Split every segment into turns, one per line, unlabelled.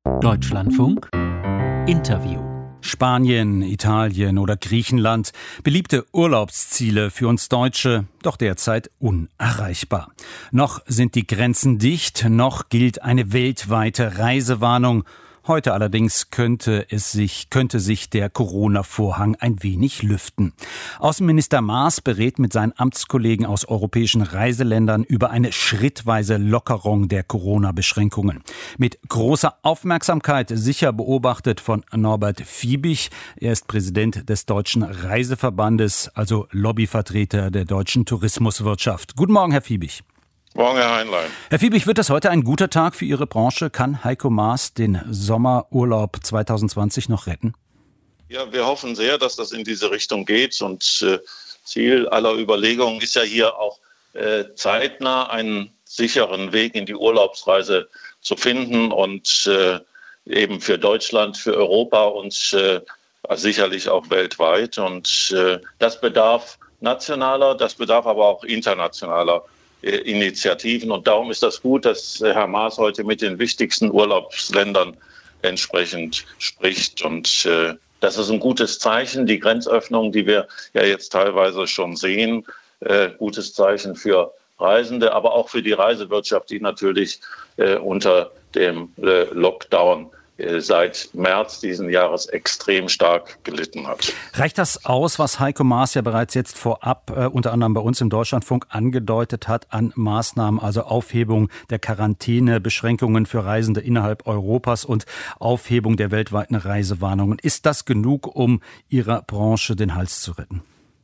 Deutschlandfunk Interview. Spanien, Italien oder Griechenland. Beliebte Urlaubsziele für uns Deutsche, doch derzeit unerreichbar. Noch sind die Grenzen dicht, noch gilt eine weltweite Reisewarnung. Heute allerdings könnte sich der Corona-Vorhang ein wenig lüften. Außenminister Maas berät mit seinen Amtskollegen aus europäischen Reiseländern über eine schrittweise Lockerung der Corona-Beschränkungen. Mit großer Aufmerksamkeit, sicher beobachtet von Norbert Fiebig. Er ist Präsident des Deutschen Reiseverbandes, also Lobbyvertreter der deutschen Tourismuswirtschaft. Guten Morgen, Herr Fiebig.
Morgen, Herr Heinlein.
Herr Fiebig, wird das heute ein guter Tag für Ihre Branche? Kann Heiko Maas den Sommerurlaub 2020 noch retten?
Ja, wir hoffen sehr, dass das in diese Richtung geht. Und Ziel aller Überlegungen ist ja hier auch zeitnah einen sicheren Weg in die Urlaubsreise zu finden und eben für Deutschland, für Europa und sicherlich auch weltweit. Und das bedarf nationaler, das bedarf aber auch internationaler Initiativen. Und darum ist das gut, dass Herr Maas heute mit den wichtigsten Urlaubsländern entsprechend spricht. Und das ist ein gutes Zeichen. Die Grenzöffnung, die wir ja jetzt teilweise schon sehen, gutes Zeichen für Reisende, aber auch für die Reisewirtschaft, die natürlich unter dem Lockdown seit März diesen Jahres extrem stark gelitten hat.
Reicht das aus, was Heiko Maas ja bereits jetzt vorab unter anderem bei uns im Deutschlandfunk angedeutet hat an Maßnahmen, also Aufhebung der Quarantänebeschränkungen für Reisende innerhalb Europas und Aufhebung der weltweiten Reisewarnungen? Ist das genug, um Ihrer Branche den Hals zu retten?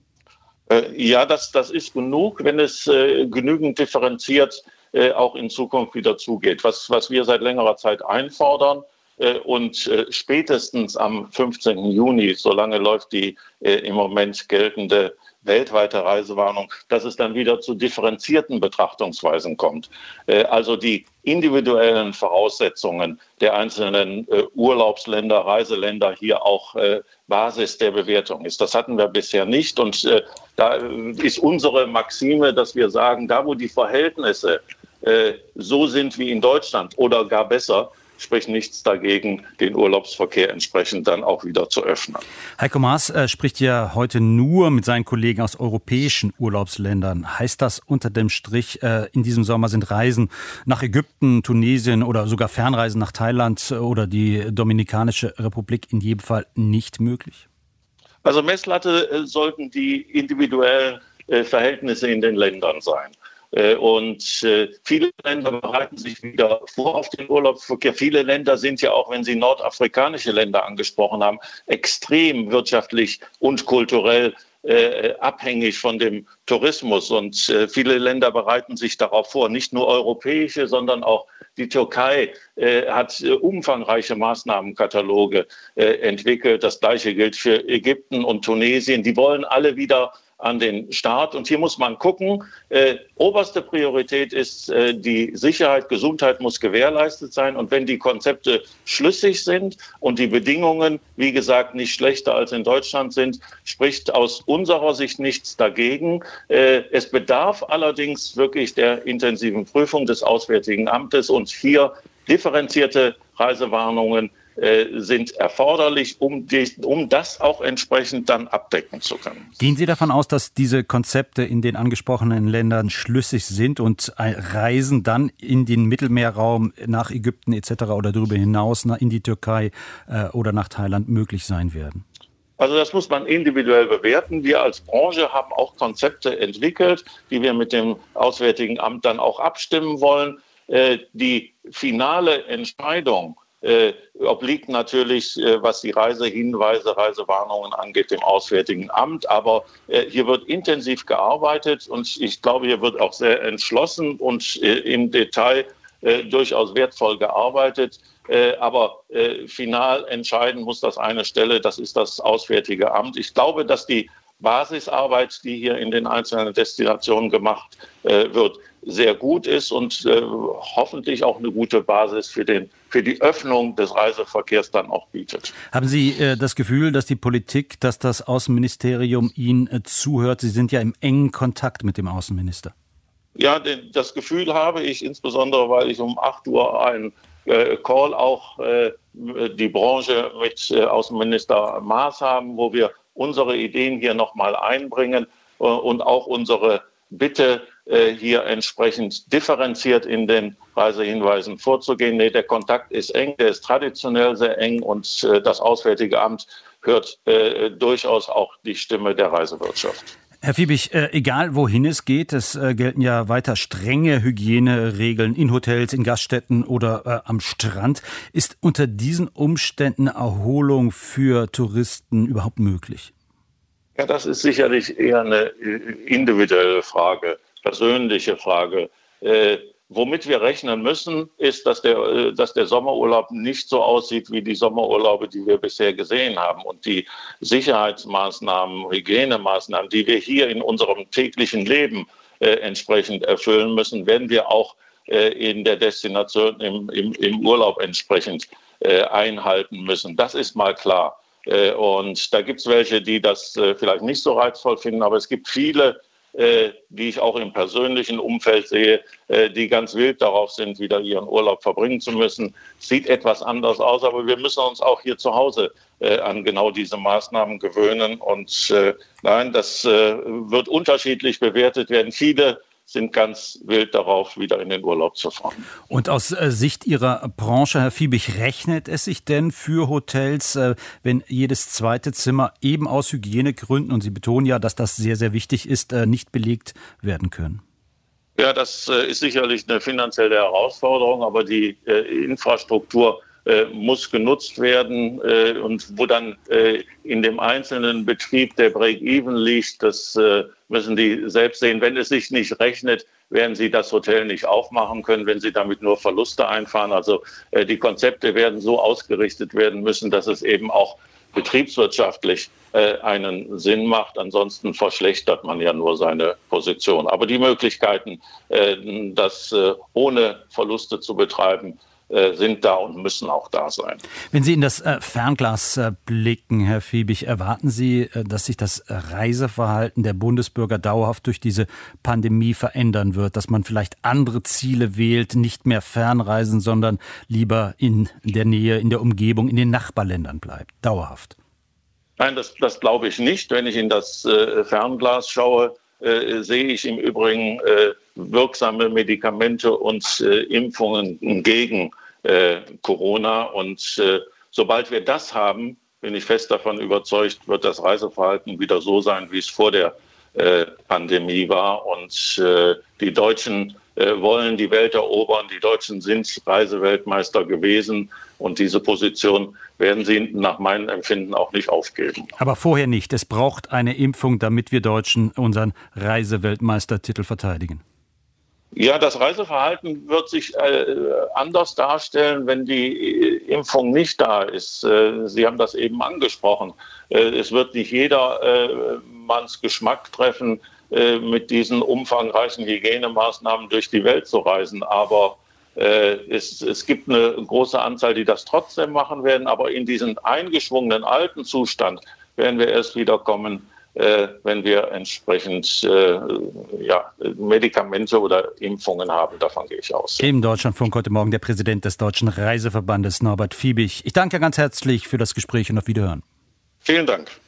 Ja, das ist genug, wenn es genügend differenziert auch in Zukunft wieder zugeht. Was wir seit längerer Zeit einfordern, und spätestens am 15. Juni, solange läuft die im Moment geltende weltweite Reisewarnung, dass es dann wieder zu differenzierten Betrachtungsweisen kommt. Also die individuellen Voraussetzungen der einzelnen Urlaubsländer, Reiseländer hier auch Basis der Bewertung ist. Das hatten wir bisher nicht. Und da ist unsere Maxime, dass wir sagen, da wo die Verhältnisse so sind wie in Deutschland oder gar besser, spricht nichts dagegen, den Urlaubsverkehr entsprechend dann auch wieder zu öffnen.
Heiko Maas spricht ja heute nur mit seinen Kollegen aus europäischen Urlaubsländern. Heißt das unter dem Strich, in diesem Sommer sind Reisen nach Ägypten, Tunesien oder sogar Fernreisen nach Thailand oder die Dominikanische Republik in jedem Fall nicht möglich?
Also Messlatte sollten die individuellen Verhältnisse in den Ländern sein. Und viele Länder bereiten sich wieder vor auf den Urlaubsverkehr. Viele Länder sind ja auch, wenn Sie nordafrikanische Länder angesprochen haben, extrem wirtschaftlich und kulturell abhängig von dem Tourismus. Und viele Länder bereiten sich darauf vor, nicht nur europäische, sondern auch die Türkei hat umfangreiche Maßnahmenkataloge entwickelt. Das Gleiche gilt für Ägypten und Tunesien. Die wollen alle wieder an den Start. Und hier muss man gucken, oberste Priorität ist die Sicherheit, Gesundheit muss gewährleistet sein. Und wenn die Konzepte schlüssig sind und die Bedingungen, wie gesagt, nicht schlechter als in Deutschland sind, spricht aus unserer Sicht nichts dagegen. Es bedarf allerdings wirklich der intensiven Prüfung des Auswärtigen Amtes und hier differenzierte Reisewarnungen sind erforderlich, um das auch entsprechend dann abdecken zu können.
Gehen Sie davon aus, dass diese Konzepte in den angesprochenen Ländern schlüssig sind und Reisen dann in den Mittelmeerraum nach Ägypten etc. oder darüber hinaus in die Türkei oder nach Thailand möglich sein werden?
Also das muss man individuell bewerten. Wir als Branche haben auch Konzepte entwickelt, die wir mit dem Auswärtigen Amt dann auch abstimmen wollen. Die finale Entscheidung obliegt natürlich, was die Reisehinweise, Reisewarnungen angeht, dem Auswärtigen Amt. Aber hier wird intensiv gearbeitet und ich glaube, hier wird auch sehr entschlossen und im Detail durchaus wertvoll gearbeitet. Aber final entscheiden muss das eine Stelle, das ist das Auswärtige Amt. Ich glaube, dass die Basisarbeit, die hier in den einzelnen Destinationen gemacht wird, sehr gut ist und hoffentlich auch eine gute Basis für die Öffnung des Reiseverkehrs dann auch bietet.
Haben Sie das Gefühl, dass die Politik, dass das Außenministerium Ihnen zuhört? Sie sind ja im engen Kontakt mit dem Außenminister.
Ja, das Gefühl habe ich, insbesondere weil ich um 8 Uhr ein Call auch die Branche mit Außenminister Maas haben, wo wir unsere Ideen hier nochmal einbringen und auch unsere Bitte, hier entsprechend differenziert in den Reisehinweisen vorzugehen. Nee, der Kontakt ist eng, der ist traditionell sehr eng und das Auswärtige Amt hört durchaus auch die Stimme der Reisewirtschaft.
Herr Fiebig, egal wohin es geht, es gelten ja weiter strenge Hygieneregeln in Hotels, in Gaststätten oder am Strand. Ist unter diesen Umständen Erholung für Touristen überhaupt möglich?
Ja, das ist sicherlich eher eine individuelle Frage, persönliche Frage. Womit wir rechnen müssen, ist, dass der Sommerurlaub nicht so aussieht wie die Sommerurlaube, die wir bisher gesehen haben. Und die Sicherheitsmaßnahmen, Hygienemaßnahmen, die wir hier in unserem täglichen Leben entsprechend erfüllen müssen, werden wir auch in der Destination im Urlaub entsprechend einhalten müssen. Das ist mal klar. Und da gibt es welche, die das vielleicht nicht so reizvoll finden, aber es gibt viele, die ich auch im persönlichen Umfeld sehe, die ganz wild darauf sind, wieder ihren Urlaub verbringen zu müssen. Sieht etwas anders aus, aber wir müssen uns auch hier zu Hause an genau diese Maßnahmen gewöhnen. Und nein, das wird unterschiedlich bewertet werden. Viele sind ganz wild darauf, wieder in den Urlaub zu fahren.
Und aus Sicht Ihrer Branche, Herr Fiebig, rechnet es sich denn für Hotels, wenn jedes zweite Zimmer eben aus Hygienegründen, und Sie betonen ja, dass das sehr, sehr wichtig ist, nicht belegt werden können?
Ja, das ist sicherlich eine finanzielle Herausforderung, aber die Infrastruktur muss genutzt werden und wo dann in dem einzelnen Betrieb der Break-Even liegt, das müssen die selbst sehen. Wenn es sich nicht rechnet, werden sie das Hotel nicht aufmachen können, wenn sie damit nur Verluste einfahren. Also die Konzepte werden so ausgerichtet werden müssen, dass es eben auch betriebswirtschaftlich einen Sinn macht. Ansonsten verschlechtert man ja nur seine Position. Aber die Möglichkeiten, das ohne Verluste zu betreiben, sind da und müssen auch da sein.
Wenn Sie in das Fernglas blicken, Herr Fiebig, erwarten Sie, dass sich das Reiseverhalten der Bundesbürger dauerhaft durch diese Pandemie verändern wird, dass man vielleicht andere Ziele wählt, nicht mehr fernreisen, sondern lieber in der Nähe, in der Umgebung, in den Nachbarländern bleibt, dauerhaft?
Nein, das glaube ich nicht. Wenn ich in das Fernglas schaue, sehe ich im Übrigen wirksame Medikamente und Impfungen gegen Corona. Und sobald wir das haben, bin ich fest davon überzeugt, wird das Reiseverhalten wieder so sein, wie es vor der Pandemie war. Und die Deutschen wollen die Welt erobern. Die Deutschen sind Reiseweltmeister gewesen. Und diese Position werden sie nach meinem Empfinden auch nicht aufgeben.
Aber vorher nicht. Es braucht eine Impfung, damit wir Deutschen unseren Reiseweltmeistertitel verteidigen.
Ja, das Reiseverhalten wird sich anders darstellen, wenn die Impfung nicht da ist. Sie haben das eben angesprochen. Es wird nicht jedermanns Geschmack treffen, mit diesen umfangreichen Hygienemaßnahmen durch die Welt zu reisen. Aber es gibt eine große Anzahl, die das trotzdem machen werden. Aber in diesen eingeschwungenen alten Zustand werden wir erst wiederkommen, wenn wir entsprechend Medikamente oder Impfungen haben. Davon gehe ich aus.
Im Deutschlandfunk heute Morgen der Präsident des Deutschen Reiseverbandes, Norbert Fiebig. Ich danke ganz herzlich für das Gespräch und auf Wiederhören.
Vielen Dank.